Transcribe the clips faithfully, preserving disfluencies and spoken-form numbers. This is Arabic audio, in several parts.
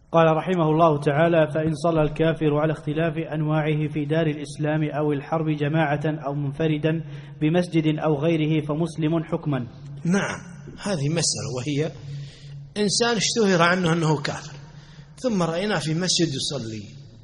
قال رحمه الله تعالى: فإن صلى الكافر على اختلاف أنواعه في دار الإسلام أو الحرب جماعة أو منفردا بمسجد أو غيره فمسلم حكما. نعم، هذه مسألة، وهي إنسان اشتهر عنه أنه كافر ثم رأينا في مسجد يصلي.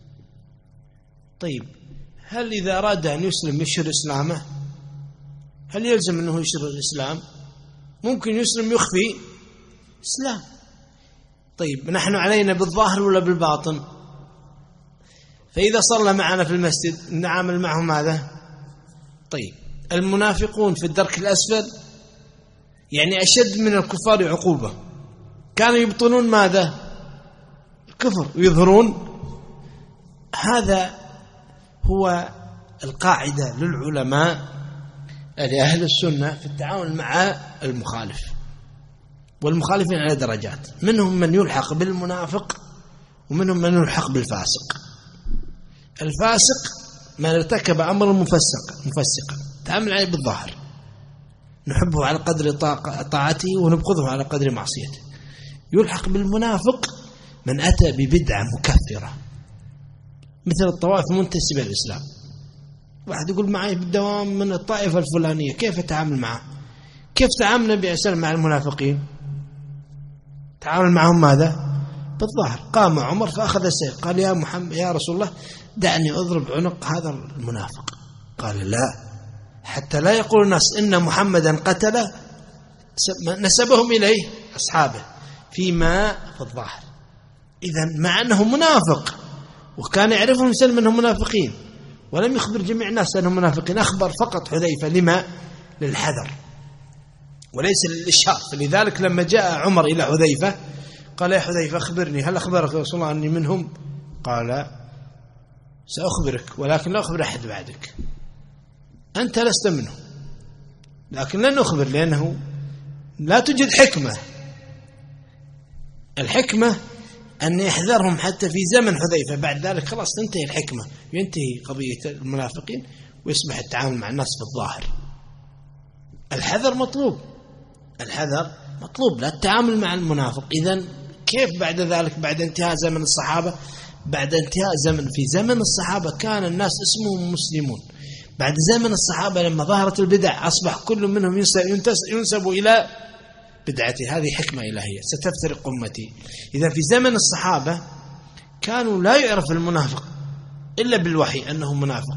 طيب، هل إذا أراد أن يسلم يشهر إسلامه؟ هل يلزم أنه يشهر الإسلام؟ ممكن يسلم يخفي إسلام. طيب، نحن علينا بالظاهر ولا بالباطن؟ فإذا صلى معنا في المسجد نعمل معه ماذا؟ طيب، المنافقون في الدرك الأسفل، يعني أشد من الكفار عقوبة، كانوا يبطنون ماذا؟ الكفر، ويظهرون. هذا هو القاعدة للعلماء لأهل السنة في التعامل مع المخالف، والمخالفين على درجات، منهم من يلحق بالمنافق ومنهم من يلحق بالفاسق. الفاسق من ارتكب أمر مفسق مفسقا تعامل عليه بالظاهر، نحبه على قدر طاعته ونبغضه على قدر معصيته. يلحق بالمنافق من أتى ببدعة مكفرة مثل الطوائف المنتسبة للإسلام. واحد يقول معي بالدوام من الطائفة الفلانية، كيف أتعامل معه؟ كيف تعامل النبي عليه السلام مع المنافقين؟ تعامل معهم ماذا؟ بالظاهر. قام عمر فأخذ السيف، قال: يا محمد، يا رسول الله، دعني أضرب عنق هذا المنافق. قال: لا، حتى لا يقول الناس إن محمدا قتل نسبهم إليه أصحابه فيما في الظاهر. إذن مع أنه منافق وكان يعرفهم يسلم أنهم منافقين، ولم يخبر جميع الناس أنهم منافقين، أخبر فقط حذيفة. لما؟ للحذر وليس للإشهار. فلذلك لما جاء عمر إلى حذيفة قال: يا حذيفة، أخبرني، هل أخبرك رسول الله أني منهم؟ قال: سأخبرك، ولكن لا أخبر أحد بعدك، أنت لست منهم، لكن لن أخبر، لأنه لا توجد حكمة. الحكمة أن يحذرهم حتى في زمن حذيفة، بعد ذلك خلاص تنتهي الحكمة، ينتهي قضية المنافقين ويصبح التعامل مع الناس في الظاهر. الحذر مطلوب، الحذر مطلوب، لا التعامل مع المنافق. إذن كيف بعد ذلك، بعد انتهاء زمن الصحابة، بعد انتهاء زمن في زمن الصحابة كان الناس اسمهم مسلمون. بعد زمن الصحابة لما ظهرت البدع أصبح كل منهم ينسب إلى بدعته. هذه حكمة إلهية، ستفترق أمتي. إذا في زمن الصحابة كانوا لا يعرف المنافق إلا بالوحي أنه منافق،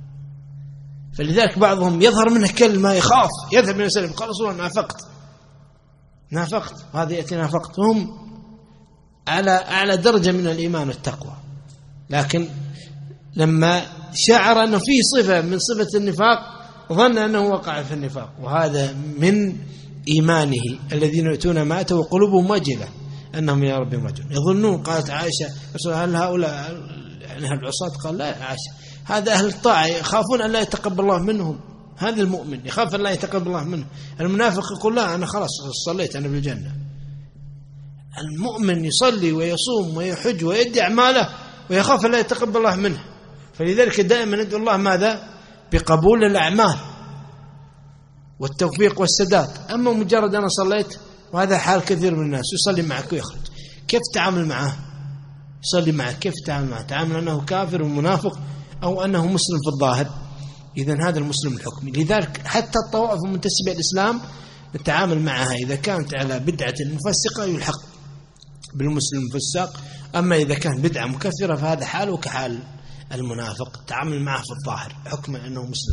فلذلك بعضهم يظهر منه كلمة يخاف، يذهب من يسلم، قال: رسول الله نافقت نافقت وهذا يأتي نافقت. هم على أعلى درجة من الإيمان والتقوى، لكن لما شعر أنه فيه صفة من صفة النفاق ظن أنه وقع في النفاق، وهذا من إيمانه. الذين يؤتون ما آتوا وقلوبهم وجلة أنهم إلى ربهم راجعون. يظنون، قالت عائشة: رسول هل هؤلاء يعني العصاة؟ قال: لا يا عائشة، هذا أهل الطاعة يخافون أن لا يتقبل الله منهم. هذا المؤمن يخاف أن لا يتقبل الله منه. المنافق يقول: لا، أنا خلاص صليت، أنا بالجنة. المؤمن يصلي ويصوم ويحج ويدي أعماله ويخاف أن لا يتقبل الله منه. فلذلك دائما ندعو الله ماذا؟ بقبول الأعمال والتوفيق والسداد. أما مجرد أنا صليت، وهذا حال كثير من الناس، يصلي معك ويخرج، كيف تعامل معه؟ يصلي معك، كيف تعامل معه؟ تعامل أنه كافر ومنافق أو أنه مسلم في الظاهر. إذن هذا المسلم الحكمي. لذلك حتى الطوائف المنتسبة الإسلام نتعامل معها، إذا كانت على بدعة مفسقة يلحق بالمسلم الفساق، أما إذا كان بدعة مكفرة فهذا حاله كحال المنافق، تعامل معه في الظاهر حكما أنه مسلم.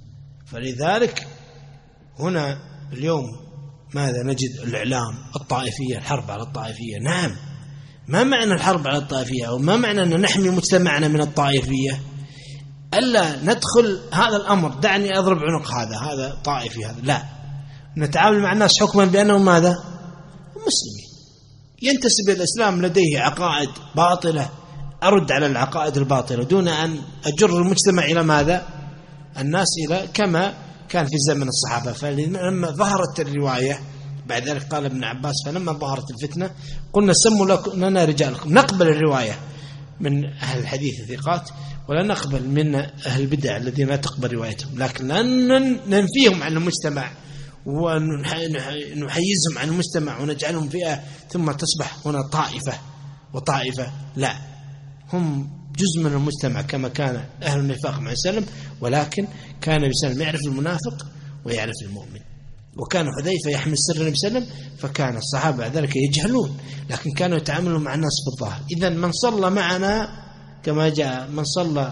فلذلك هنا اليوم ماذا نجد؟ الإعلام الطائفية، الحرب على الطائفية. نعم، ما معنى الحرب على الطائفية؟ أو ما معنى أن نحمي مجتمعنا من الطائفية؟ ألا ندخل هذا الأمر، دعني أضرب عنق هذا هذا طائفي هذا، لا، نتعامل مع الناس حكما بأنهم ماذا؟ مسلمين، ينتسب الإسلام، لديه عقائد باطلة، أرد على العقائد الباطلة دون أن أجر المجتمع إلى ماذا؟ الناس إلى كما كان في زمن الصحابة. فلما ظهرت الرواية بعد ذلك قال ابن عباس: فلما ظهرت الفتنة قلنا سموا لنا رجالكم. نقبل الرواية من أهل الحديث الثقات، ولا نقبل من أهل البدع الذين لا تقبل روايتهم، لكن لن ننفيهم عن المجتمع ونحيزهم عن المجتمع ونجعلهم فئة ثم تصبح هنا طائفة وطائفة، لا، هم جزء من المجتمع كما كان أهل النفاق مع وسلم، ولكن كان النبي صلى الله عليه وسلم يعرف المنافق ويعرف المؤمن، وكان حذيفة يحمل سر النبي صلى الله عليه وسلم، فكان الصحابة بعد ذلك يجهلون، لكن كانوا يتعاملون مع الناس في الظاهر. إذن من صلى معنا كما جاء، من صلى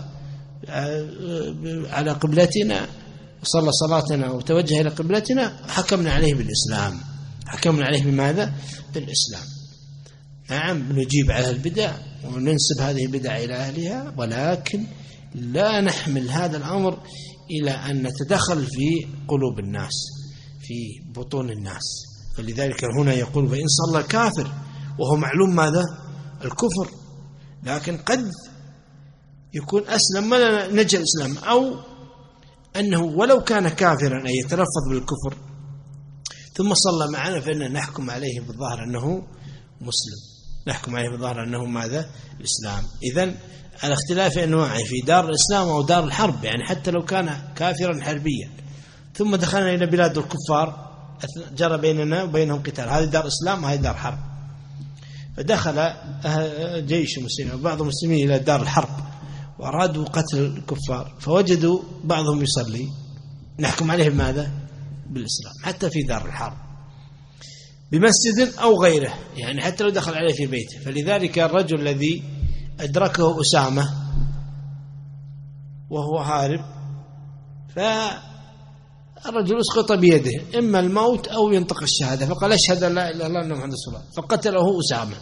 على قبلتنا وصلى صلاتنا وتوجه إلى قبلتنا حكمنا عليه بالإسلام. حكمنا عليه بماذا؟ بالإسلام. نعم، نجيب على البدع وننسب هذه البدع إلى أهلها، ولكن لا نحمل هذا الأمر إلى أن نتدخل في قلوب الناس، في بطون الناس. فلذلك هنا يقول فإن صلى الكافر، وهو معلوم ماذا؟ الكفر، لكن قد يكون أسلم ولا نجى الإسلام، أو أنه ولو كان كافرا أي يتلفظ بالكفر ثم صلى معنا، فإننا نحكم عليه بالظاهر أنه مسلم، نحكم عليه بالظاهر أنه ماذا؟ الإسلام. إذن على اختلاف أنواعه في دار الإسلام أو دار الحرب، يعني حتى لو كان كافرا حربيا ثم دخلنا إلى بلاد الكفار جرى بيننا وبينهم قتال، هذه دار إسلام وهذه دار حرب، فدخل جيش المسلمين وبعض المسلمين إلى دار الحرب وأرادوا قتل الكفار، فوجدوا بعضهم يصلي، نحكم عليه بماذا؟ بالإسلام، حتى في دار الحرب بمسجد أو غيره، يعني حتى لو دخل عليه في بيته. فلذلك الرجل الذي أدركه أسامة وهو هارب، فالرجل أسقط بيده إما الموت أو ينطق الشهادة، فقال أشهد أن لا إله إلا الله وأن محمدا رسول الله، فقتله أسامة.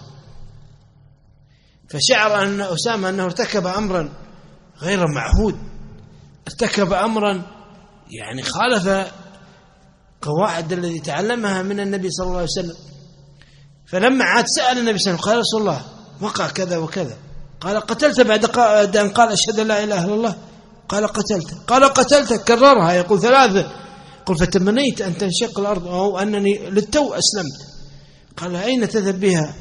فشعر أن أسامة أنه ارتكب أمرا غير معهود، ارتكب أمرا يعني خالف قواعد الذي تعلمها من النبي صلى الله عليه وسلم. فلما عاد سأل النبي صلى الله عليه وسلم قال رسول الله وقع كذا وكذا، قال قتلت بعد أن قال أشهد أن لا إله إلا الله؟ قال قتلت. قال قتلت، كررها يقول ثلاثة. قل فتمنيت أن تنشق الأرض أو أنني للتو أسلمت. قال أين تذهب بها؟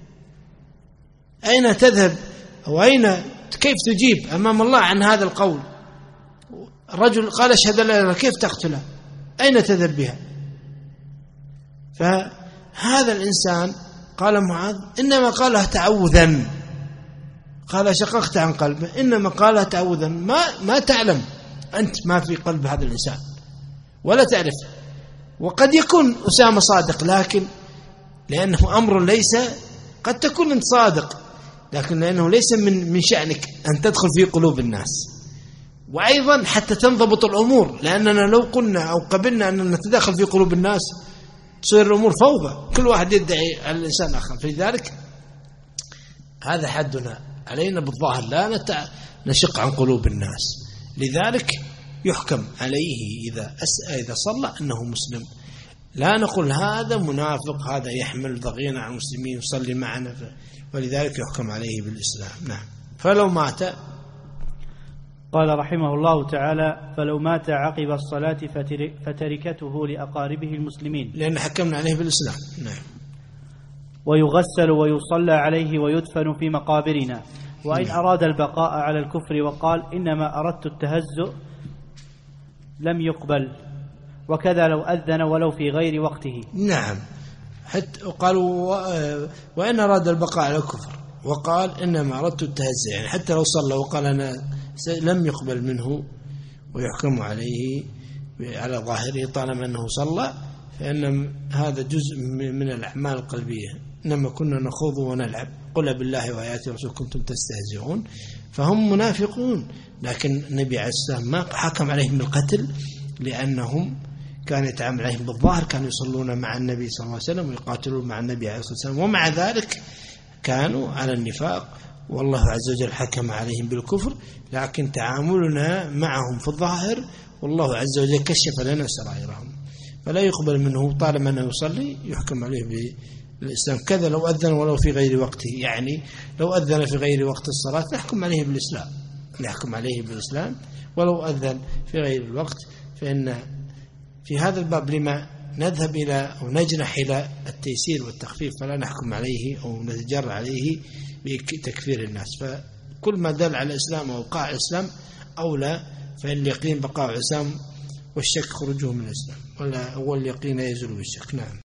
أين تذهب أو أين كيف تجيب أمام الله عن هذا القول؟ الرجل قال أشهد أن لا إله إلا الله، كيف تقتله؟ أين تذهب بها؟ فهذا الإنسان قال معاذ إنما قالها تعوذا، قال شققت عن قلبه، إنما قالها تعوذا، ما ما تعلم أنت ما في قلب هذا الإنسان ولا تعرف. وقد يكون أسامة صادق، لكن لأنه أمر ليس، قد تكون أنت صادق لكن لأنه ليس من من شأنك أن تدخل في قلوب الناس. وأيضا حتى تنضبط الأمور، لأننا لو قلنا أو قبلنا أن نتدخل في قلوب الناس تصير الأمور فوضى، كل واحد يدعي على الإنسان آخر. فلذلك هذا حدنا علينا بالظاهر، لا نشق عن قلوب الناس. لذلك يحكم عليه إذا أسأل إذا صلى أنه مسلم، لا نقول هذا منافق، هذا يحمل ضغينة على المسلمين يصلي معنا، ولذلك يحكم عليه بالإسلام. نعم. فلو مات، قال رحمه الله تعالى فلو مات عقب الصلاة فتركته لأقاربه المسلمين، لأن حكمنا عليه بالإسلام. نعم. ويغسل ويصلى عليه ويدفن في مقابرنا. وإن أراد البقاء على الكفر وقال إنما أردت التهزؤ لم يقبل، وكذا لو أذن ولو في غير وقته. نعم. حتى قالوا وإن أراد البقاء على الكفر وقال إنما أردت التهزؤ، يعني حتى لو صلى وقال أنا لم يقبل منه ويحكم عليه على ظاهره طالما أنه صلى، فإن هذا جزء من الأعمال القلبية. إنما كنا نخوض ونلعب، قل بالله وآياته ورسوله كنتم تستهزئون. فهم منافقون، لكن النبي عليه السلام ما حكم عليهم بالقتل، لأنهم كان يتعامل عليهم بالظاهر، كانوا يصلون مع النبي صلى الله عليه وسلم ويقاتلون مع النبي عليه الصلاة والسلام، ومع ذلك كانوا على النفاق، والله عز وجل حكم عليهم بالكفر، لكن تعاملنا معهم في الظاهر والله عز وجل كشف لنا سرائرهم، فلا يقبل منه طالما أنه يصلي يحكم عليه بالإسلام. كذا لو أذن ولو في غير وقته، يعني لو أذن في غير وقت الصلاة نحكم عليه بالإسلام، نحكم عليه بالإسلام ولو أذن في غير الوقت. فإن في هذا الباب لما نذهب إلى أو نجنح إلى التيسير والتخفيف، فلا نحكم عليه أو نتجرى عليه بتكفير الناس. فكل ما دل على الإسلام أو وقع الإسلام أولى، فإن اليقين بقاء الإسلام والشك خروجه من الإسلام، ولا أول اليقين يزول بالشك. نعم.